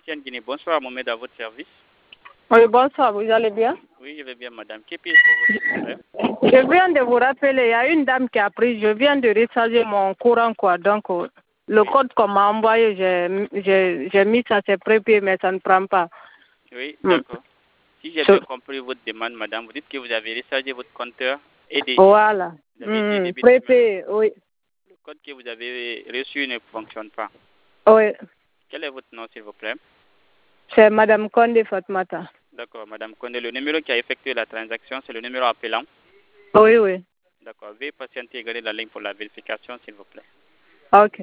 MTN Guinée, bonsoir, Mohamed, à votre service. Oui, bonsoir, vous allez bien? Oui, je vais bien, madame. Que puis-je pour vous, s'il vous plaît? Je viens de vous rappeler, il y a une dame qui a pris, je viens de recharger mon courant, quoi. Donc, le code qu'on m'a envoyé, j'ai mis ça, c'est prépayé, mais ça ne prend pas. Oui, d'accord. Si j'ai bien compris votre demande, madame, vous dites que vous avez rechargé votre compteur et des... Voilà. Prépayé, oui. Le code que vous avez reçu ne fonctionne pas. Oui. Quel est votre nom, s'il vous plaît? C'est Madame Condé Fatmata. D'accord, madame Condé. Le numéro qui a effectué la transaction, c'est le numéro appelant? Oui, oui. D'accord. Veuillez patienter et garder la ligne pour la vérification, s'il vous plaît. Ok.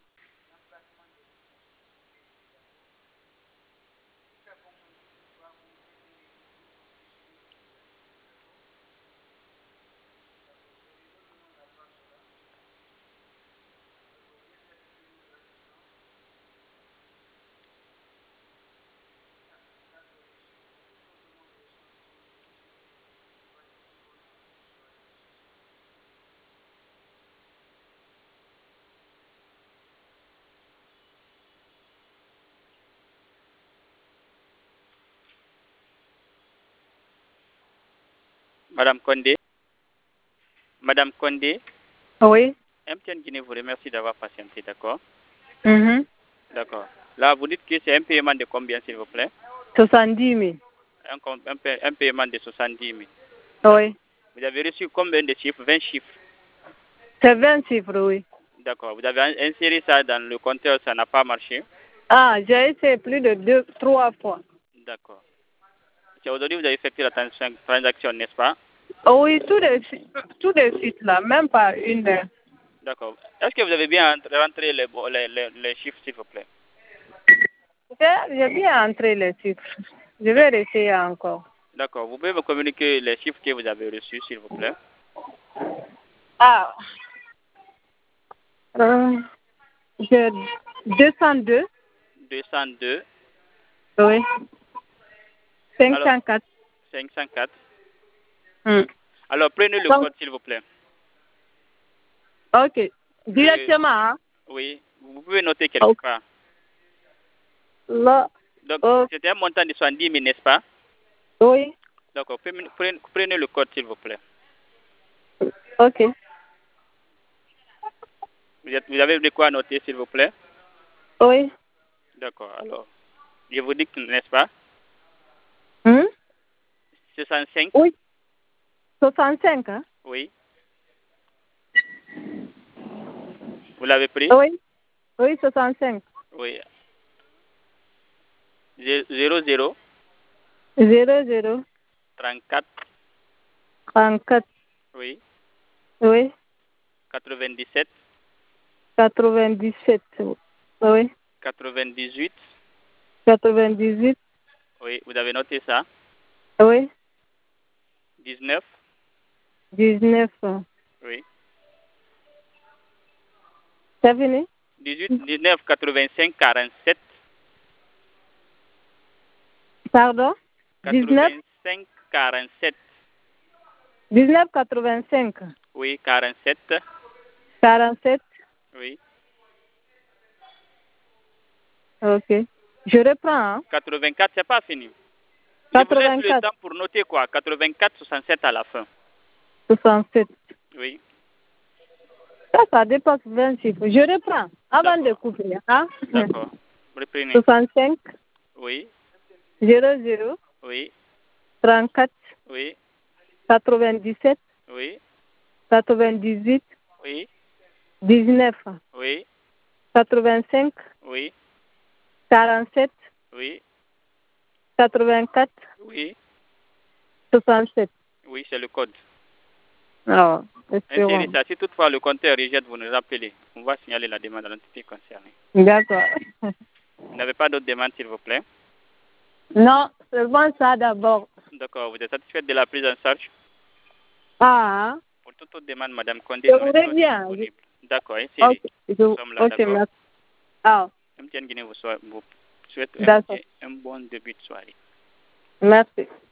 Madame Condé? Madame Condé? Oui. MTN Guinée vous remercie d'avoir patienté, d'accord? D'accord. Là, vous dites que c'est un paiement de combien, s'il vous plaît? 70 000. Un paiement de 70 000. Oui. Vous avez reçu combien de chiffres? 20 chiffres. C'est 20 chiffres, oui. D'accord. Vous avez inséré ça dans le compteur, ça n'a pas marché? Ah, j'ai essayé plus de 3 fois. D'accord. Aujourd'hui, vous avez effectué la transaction, n'est-ce pas? Oui, tout de suite, là, même pas une heure. D'accord. Est-ce que vous avez bien rentré les chiffres, s'il vous plaît? J'ai bien entré les chiffres. Je vais essayer encore. D'accord. Vous pouvez me communiquer les chiffres que vous avez reçus, s'il vous plaît? Ah. J'ai 202. 202. Oui. 504. Alors, 504. Alors, prenez le code, s'il vous plaît. Ok. Directement, hein? Oui. Vous pouvez noter quelque part. Là. Donc, c'était un montant de 70 000, n'est-ce pas? Oui. D'accord. Prenez le code, s'il vous plaît. Ok. Vous avez de quoi noter, s'il vous plaît? Oui. D'accord. Alors, je vous dis, n'est-ce pas? 65. Oui. 65, hein? Oui. Vous l'avez pris? Oui. Oui, 65. Oui. 00. 00. 34. 34. Oui. Oui. 97. 97. Oui. 98. 98. Oui. Vous avez noté ça? Oui. 19. 19. Oui. C'est fini? 18, 19, 85, 47. Pardon? 19? 85, 47. 19, 85. Oui, 47. 47. Oui. Ok. Je reprends, hein? 84, c'est pas fini. 84. Je vous laisse le temps pour noter quoi? 84, 67 à la fin. 67. Oui. Ça dépasse 20 chiffres. Je reprends avant de couper. Hein? D'accord. Reprenez. 65. Oui. 00. Oui. 34. Oui. 97. Oui. 98. Oui. 19. Oui. 85. Oui. 47. Oui. 84. Oui. 67. Oui, c'est le code. Alors, Insérez ça. Si toutefois le compteur rejette, vous nous appelez. On va signaler la demande à l'entité concernée. D'accord. Vous n'avez pas d'autres demandes, s'il vous plaît? Non, seulement ça d'abord. D'accord. Vous êtes satisfaite de la prise en charge? Ah. Pour toute autre demande, Madame Condé, Je nous voudrais restons bien. disponibles. D'accord, insérez. Nous sommes là, Ok, d'accord? merci. Ah. MTN Guinée vous souhaite D'accord. un bon début de soirée. Merci.